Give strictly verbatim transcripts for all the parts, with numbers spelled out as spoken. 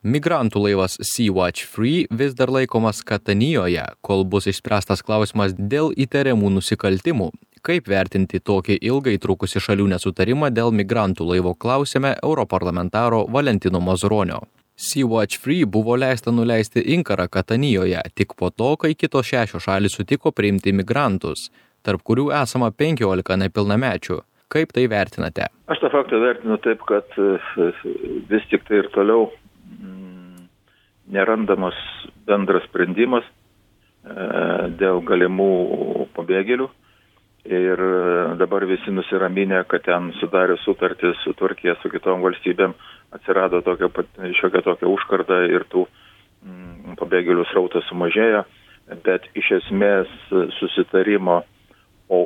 Migrantų laivas Sea-Watch Free vis dar laikomas Katanijoje, kol bus išspręstas klausimas dėl įtariamų nusikaltimų. Kaip vertinti tokį ilgai trukusį šalių nesutarimą dėl migrantų laivo klausime europarlamentaro Valentino Mazuronio. Sea-Watch Free buvo leista nuleisti inkarą Katanijoje tik po to, kai kitos šešios šalys sutiko priimti migrantus, tarp kurių esama penkiolika nepilnamečių. Kaip tai vertinate? Aš tą faktą vertinu taip, kad vis tik tai ir toliau nerandamas bendras sprendimas dėl galimų pabėgėlių. Ir dabar visi nusiraminę, kad ten sudarė sutartis su Turkija, su kitom valstybėm, atsirado tokia, šiokia tokia užkarda ir tų mm, pabėgėlių srautas sumažėjo, bet iš esmės susitarimo, o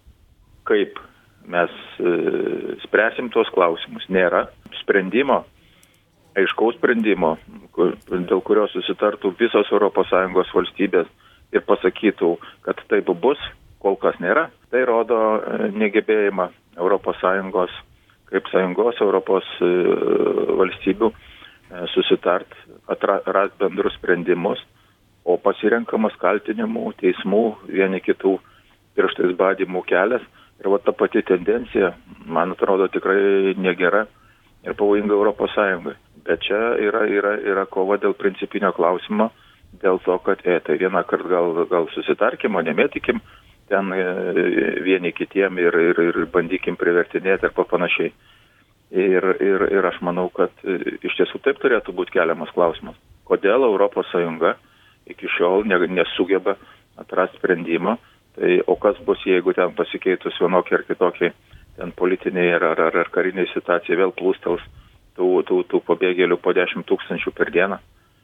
kaip mes e, spręsim tuos klausimus, nėra sprendimo, aiškaus sprendimo, kur, dėl kurio susitartų visos Europos Sąjungos valstybės ir pasakytų, kad taip bus, kol kas nėra. Tai rodo negebėjimą Europos Sąjungos, kaip Sąjungos Europos valstybių susitart, atrast bendrus sprendimus, o pasirenkamas kaltinimų, teismų, vieni kitų pirštais badymų kelias. Ir va ta pati tendencija, man atrodo, tikrai negera ir pavojinga Europos Sąjungai. Bet čia yra, yra, yra kova dėl principinio klausimo, dėl to, kad e, tai vieną kartą gal, gal susitarkim, o nemėtikim ten vieni kitiem ir, ir, ir bandykim privertinėti ir panašiai. Ir, ir, ir aš manau, kad iš tiesų taip turėtų būti keliamas klausimas. Kodėl Europos Sąjunga iki šiol nesugeba atrasti sprendimą, tai o kas bus, jeigu ten pasikeitus vienokie ar kitokie ten politiniai ar, ar, ar kariniai situacijai vėl plūstels tų, tų, tų pabėgėlių po dešimt tūkstančių per dieną.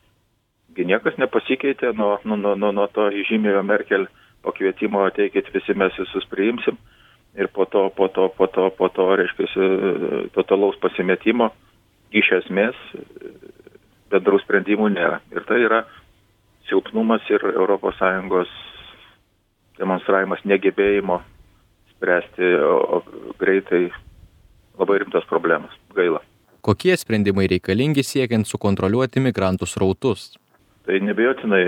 Gi niekas nepasikeitė nuo, nuo, nuo, nuo to įžymėjo Merkel pakvietimo, ateikit visi, mes visus priimsim ir po to, po to, po to, po to, reiškia, totalaus pasimetimo iš esmės bendrų sprendimų nėra. Ir tai yra silpnumas ir Europos Sąjungos demonstravimas negebėjimo spręsti o, o greitai labai rimtas problemas. Gaila. Kokie sprendimai reikalingi siekiant sukontroliuoti migrantų srautus? Tai nebejotinai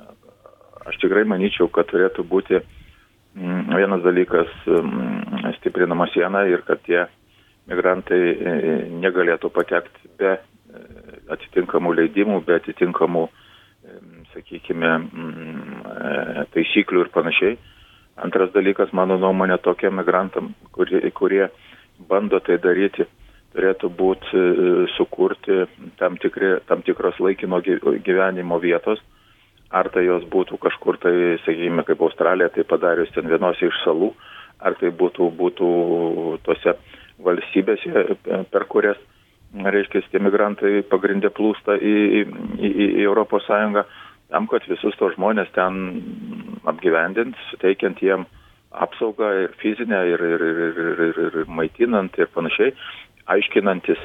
aš tikrai manyčiau, kad turėtų būti vienas dalykas stiprinama siena ir kad tie migrantai negalėtų patekti be atitinkamų leidimų, be atitinkamų, sakykime, taisyklių ir panašiai. Antras dalykas, mano nuomonė, tokie migrantam, kurie, kurie bando tai daryti, turėtų būti sukurti tam, tikri, tam tikros laikino gyvenimo vietos. Ar tai jos būtų kažkur tai, sakykime, kaip Australija, tai padarius ten vienose iš salų, ar tai būtų, būtų tose valstybėse, per kurias, reiškia, tie migrantai pagrindė plūsta į, į, į Europos Sąjungą, tam, kad visus tos žmonės ten apgyvendint, suteikiant jiem apsaugą ir fizinę, ir, ir, ir, ir, ir, ir maitinant ir panašiai, aiškinantis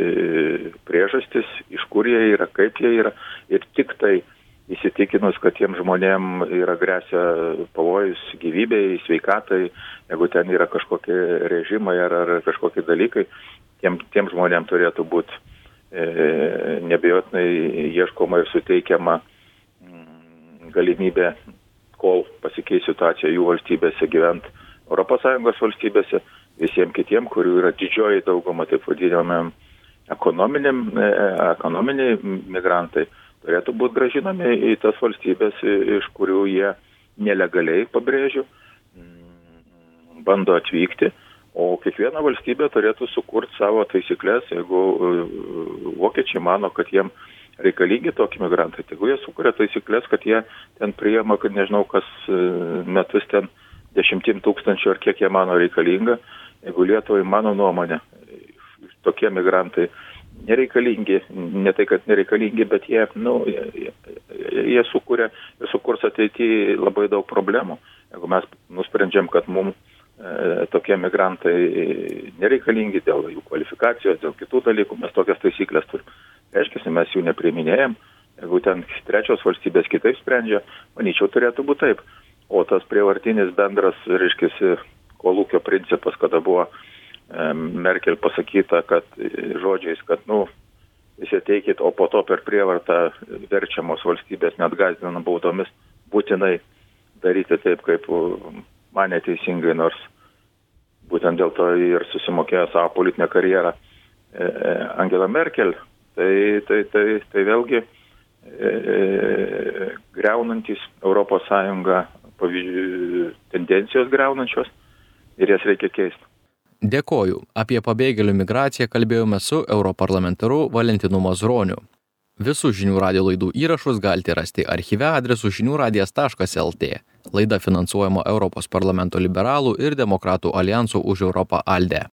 priežastis, iš kur jie yra, kaip jie yra, ir tik tai įsitikinus, kad tiem žmonėm yra gresia pavojus gyvybei, sveikatai, jeigu ten yra kažkokie režimai ar, ar kažkokie dalykai, tiem, tiem žmonėm turėtų būti e, nebejotinai ieškoma ir suteikiama m, galimybė, kol pasikeis situacija jų valstybėse, gyvent Europos Sąjungos valstybėse, visiems kitiem, kurių yra didžioji dauguma, taip vadinamiem ekonominiam, e, ekonominiai migrantai, turėtų būti gražinami į tas valstybės, iš kurių jie nelegaliai, pabrėžiu, bando atvykti, o kiekviena valstybė turėtų sukurti savo taisyklės, jeigu vokiečiai mano, kad jiem reikalingi tokie migrantai, jeigu jie sukuria taisyklės, kad jie ten priima, kad nežinau, kas metus ten dešimtim tūkstančių ar kiek jie mano reikalinga, jeigu Lietuvai, mano nuomonė, tokie migrantai nereikalingi, ne tai, kad nereikalingi, bet jie, nu, jie, jie sukuria, jie sukurs ateityje labai daug problemų. Jeigu mes nusprendžiam, kad mums e, tokie migrantai nereikalingi dėl jų kvalifikacijos, dėl kitų dalykų, mes tokias taisyklės turim. Reiškia, mes jų nepriiminėjam. Jeigu ten trečios valstybės kitaip sprendžia, manyčiau, turėtų būti taip. O tas prievartinis bendras, reiškia, kolūkio principas, kada buvo Merkel pasakyta, kad žodžiais, kad, nu, įsiteikit, o po to per prievartą verčiamos valstybės net gąsdinant baudomis, būtinai daryti taip, kaip mane teisingai, nors būtent dėl to ir susimokėjo savo politinę karjerą Angela Merkel. Tai, tai, tai, tai vėlgi e, greunantis Europos Sąjungą pavyzdžiui, tendencijos greunančios ir jas reikia keisti. Dėkoju. Apie pabėgėlių migraciją kalbėjome su europarlamentaru Valentinu Mazuroniu. Visus žinių radijo laidų įrašus galite rasti archyve adresu žinių radijas taškas lt. Laida finansuojama Europos parlamento liberalų ir demokratų alijansų už Europą ALDE.